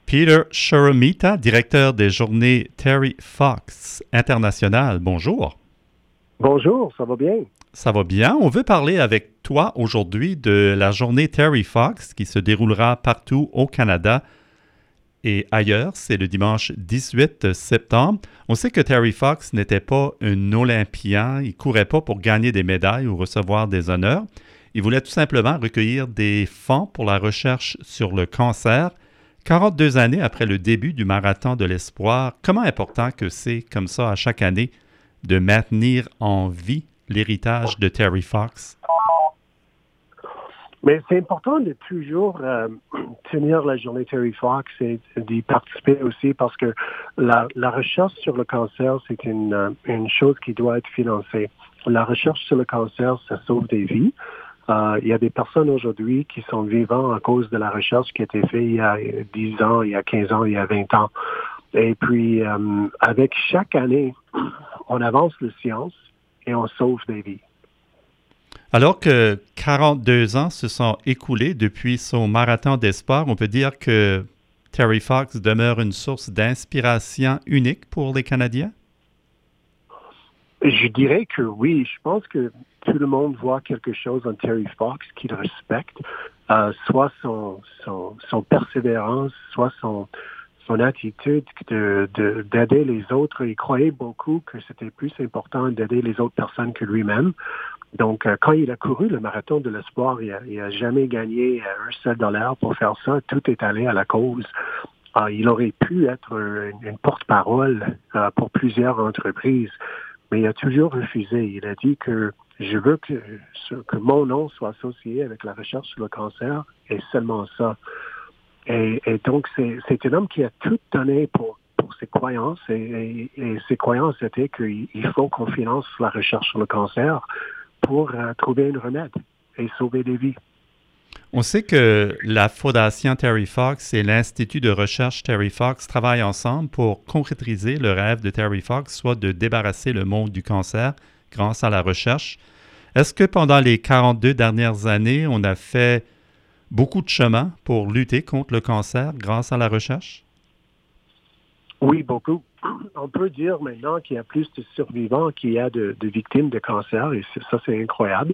Peter Shurumita, directeur des journées Terry Fox International. Bonjour. Bonjour, ça va bien? Ça va bien. On veut parler avec toi aujourd'hui de la journée Terry Fox qui se déroulera partout au Canada et ailleurs. C'est le dimanche 18 septembre. On sait que Terry Fox n'était pas un Olympien. Il ne courait pas pour gagner des médailles ou recevoir des honneurs. Il voulait tout simplement recueillir des fonds pour la recherche sur le cancer. 42 années après le début du Marathon de l'Espoir, comment important que c'est, comme ça, à chaque année, de maintenir en vie l'héritage de Terry Fox? Mais c'est important de toujours tenir la journée Terry Fox et d'y participer aussi parce que la recherche sur le cancer, c'est une chose qui doit être financée. La recherche sur le cancer, ça sauve des vies. Il y a des personnes aujourd'hui qui sont vivantes à cause de la recherche qui a été faite il y a 10 ans, il y a 15 ans, il y a 20 ans. Et puis, avec chaque année, on avance la science et on sauve des vies. Alors que 42 ans se sont écoulés depuis son Marathon d'Espoir, on peut dire que Terry Fox demeure une source d'inspiration unique pour les Canadiens? Je dirais que oui. Je pense que tout le monde voit quelque chose en Terry Fox qu'il respecte, soit son persévérance, soit son attitude d'aider les autres. Il croyait beaucoup que c'était plus important d'aider les autres personnes que lui-même. Donc, quand il a couru le marathon de l'espoir, il a jamais gagné un seul dollar pour faire ça. Tout est allé à la cause. Il aurait pu être une porte-parole pour plusieurs entreprises, mais il a toujours refusé. Il a dit que je veux que mon nom soit associé avec la recherche sur le cancer et seulement ça. Et donc, c'est un homme qui a tout donné pour ses croyances et ses croyances étaient qu'il faut qu'on finance la recherche sur le cancer pour trouver un remède et sauver des vies. On sait que la Fondation Terry Fox et l'Institut de recherche Terry Fox travaillent ensemble pour concrétiser le rêve de Terry Fox, soit de débarrasser le monde du cancer grâce à la recherche. Est-ce que pendant les 42 dernières années, on a fait beaucoup de chemin pour lutter contre le cancer grâce à la recherche? Oui, beaucoup. On peut dire maintenant qu'il y a plus de survivants qu'il y a de victimes de cancer, et ça, c'est incroyable.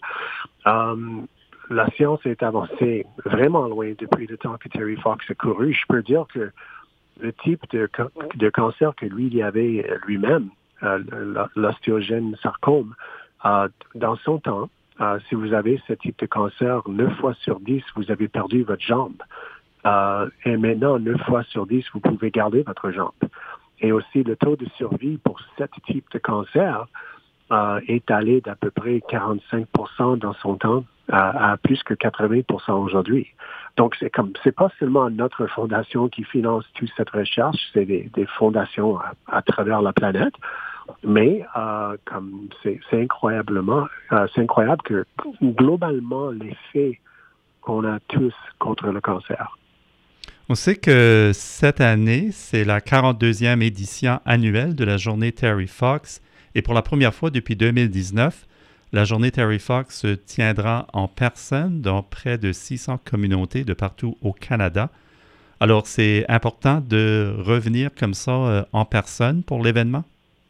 La science est avancée vraiment loin depuis le temps que Terry Fox a couru. Je peux dire que le type de cancer que lui, il avait lui-même, l'ostéogène sarcome, dans son temps, si vous avez ce type de cancer, 9 fois sur 10, vous avez perdu votre jambe. Et maintenant, 9 fois sur 10, vous pouvez garder votre jambe. Et aussi, le taux de survie pour ce type de cancer est allé d'à peu près 45% dans son temps à plus que 80% aujourd'hui. Donc, c'est pas seulement notre fondation qui finance toute cette recherche, c'est des fondations à travers la planète. Mais comme c'est incroyable que globalement, l'effet qu'on a tous contre le cancer. On sait que cette année, c'est la 42e édition annuelle de la journée Terry Fox. Et pour la première fois depuis 2019, la journée Terry Fox se tiendra en personne dans près de 600 communautés de partout au Canada. Alors, c'est important de revenir comme ça en personne pour l'événement?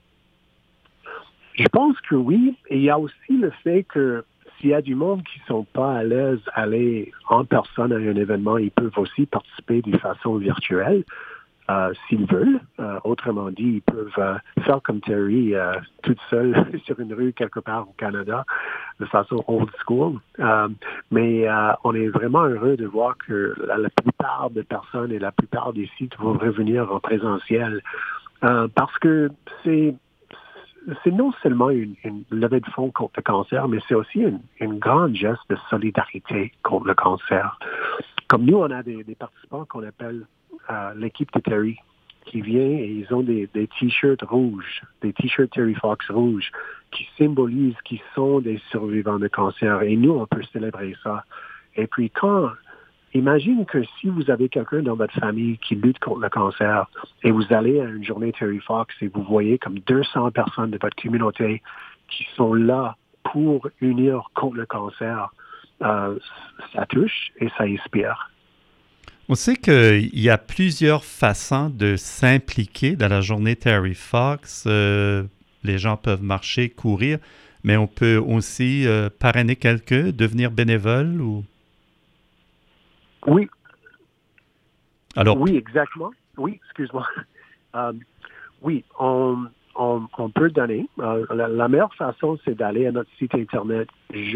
Je pense que oui. Et il y a aussi le fait que s'il y a du monde qui ne sont pas à l'aise à aller en personne à un événement, ils peuvent aussi participer de façon virtuelle s'ils veulent. Autrement dit, ils peuvent faire comme Terry, toute seule sur une rue quelque part au Canada, de façon old school. Mais on est vraiment heureux de voir que la plupart des personnes et la plupart des sites vont revenir en présentiel parce que c'est non seulement une levée de fonds contre le cancer, mais c'est aussi une grande geste de solidarité contre le cancer. Comme nous, on a des participants qu'on appelle l'équipe de Terry qui vient et ils ont des t-shirts rouges, des t-shirts Terry Fox rouges qui symbolisent qu'ils sont des survivants de cancer. Et nous, on peut célébrer ça. Et puis imagine que si vous avez quelqu'un dans votre famille qui lutte contre le cancer et vous allez à une journée Terry Fox et vous voyez comme 200 personnes de votre communauté qui sont là pour unir contre le cancer, ça touche et ça inspire. On sait qu'il y a plusieurs façons de s'impliquer dans la journée Terry Fox. Les gens peuvent marcher, courir, mais on peut aussi parrainer quelqu'un, devenir bénévole ou... Oui, Alors, oui, exactement. Oui, excuse-moi. Euh, oui, on peut donner. La meilleure façon, c'est d'aller à notre site Internet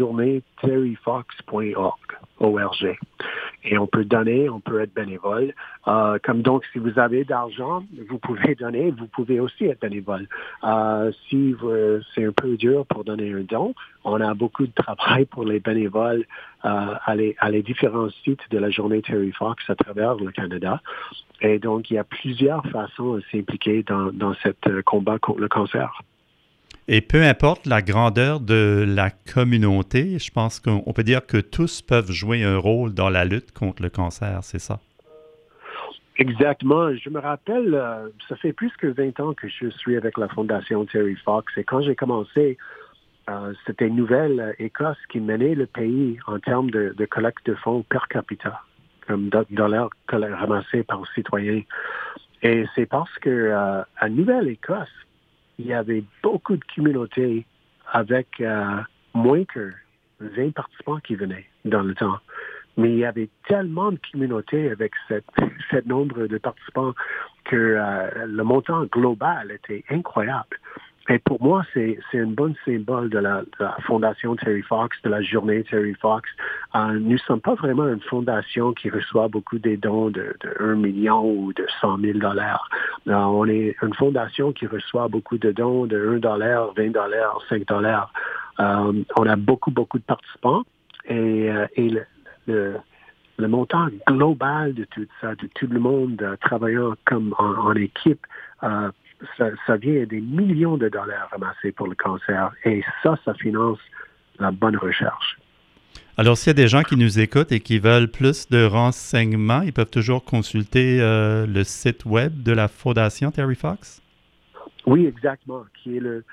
journéeterryfox.org. Et on peut donner, on peut être bénévole. Comme donc, si vous avez d'argent, vous pouvez donner, vous pouvez aussi être bénévole. Si c'est un peu dur pour donner un don, on a beaucoup de travail pour les bénévoles à les différents sites de la journée Terry Fox à travers le Canada. Et donc, il y a plusieurs façons de s'impliquer dans ce combat contre le cancer. et peu importe la grandeur de la communauté, je pense qu'on peut dire que tous peuvent jouer un rôle dans la lutte contre le cancer, c'est ça? Exactement. Je me rappelle, ça fait plus que 20 ans que je suis avec la Fondation Terry Fox. Et quand j'ai commencé, c'était Nouvelle-Écosse qui menait le pays en termes de collecte de fonds per capita, comme dollars ramassés par citoyens. Et c'est parce que à Nouvelle-Écosse, il y avait beaucoup de communautés avec moins que 20 participants qui venaient dans le temps. Mais il y avait tellement de communautés avec ce nombre de participants que le montant global était incroyable. Et pour moi, c'est un bon symbole de la Fondation Terry Fox, de la journée Terry Fox. Nous ne sommes pas vraiment une fondation qui reçoit beaucoup des dons de 1 million ou de 100 000 dollars. On est une fondation qui reçoit beaucoup de dons de 1 dollar, 20 dollars, 5 dollars. On a beaucoup de participants et le montant global de tout ça, de tout le monde travaillant comme en équipe, ça vient des millions de dollars ramassés pour le cancer. Et ça finance la bonne recherche. Alors, s'il y a des gens qui nous écoutent et qui veulent plus de renseignements, ils peuvent toujours consulter le site web de la Fondation Terry Fox? Oui, exactement, qui est le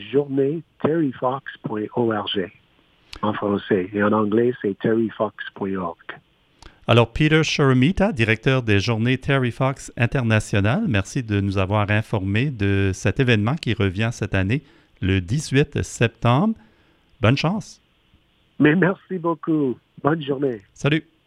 journéeterryfox.org en français. Et en anglais, c'est terryfox.org. Alors, Peter Shurumita, directeur des Journées Terry Fox International, merci de nous avoir informés de cet événement qui revient cette année, le 18 septembre. Bonne chance. Mais merci beaucoup. Bonne journée. Salut.